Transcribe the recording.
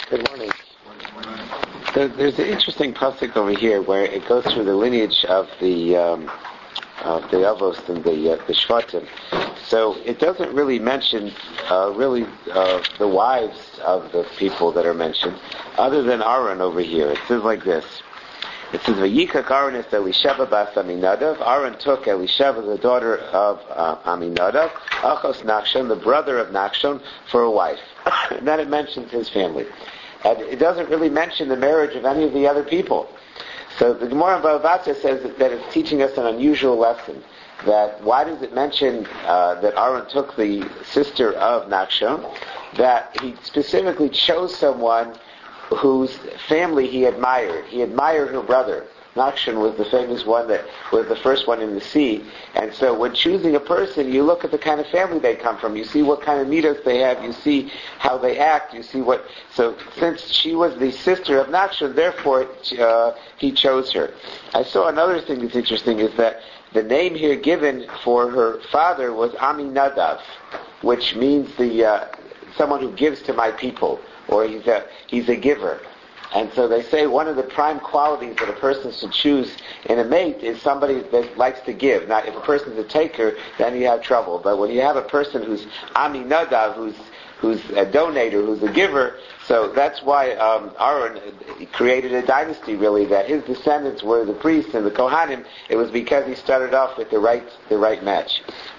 Good morning. There's an interesting pasuk over here where it goes through the lineage of the Avos and the Shvatim. So it doesn't really mention the wives of the people that are mentioned, other than Aaron over here. It says like this. It says, "Vayikach Aaron es Elisheva bas Aminadav." Aaron took Elisheva, the daughter of Aminadav, Achos Nachshon, the brother of Nachshon, for a wife. And then it mentions his family. And it doesn't really mention the marriage of any of the other people. So the Gemara in Bava Basra says that it's teaching us an unusual lesson. That why does it mention that Aaron took the sister of Nachshon? That he specifically chose someone whose family he admired. He admired her brother. Nachshon was the famous one that was the first one in the sea. And so when choosing a person, you look at the kind of family they come from. You see what kind of mitos they have. You see how they act. You see what... So since she was the sister of Nachshon, therefore he chose her. I saw another thing that's interesting is that the name here given for her father was Aminadav, which means someone who gives to my people, or he's a giver. And so they say one of the prime qualities that a person should choose in a mate is somebody that likes to give. Now, if a person's a taker, then you have trouble. But when you have a person who's Aminadav, who's a donator, who's a giver, so that's why Aaron created a dynasty, really, that his descendants were the priests and the Kohanim. It was because he started off with the right match.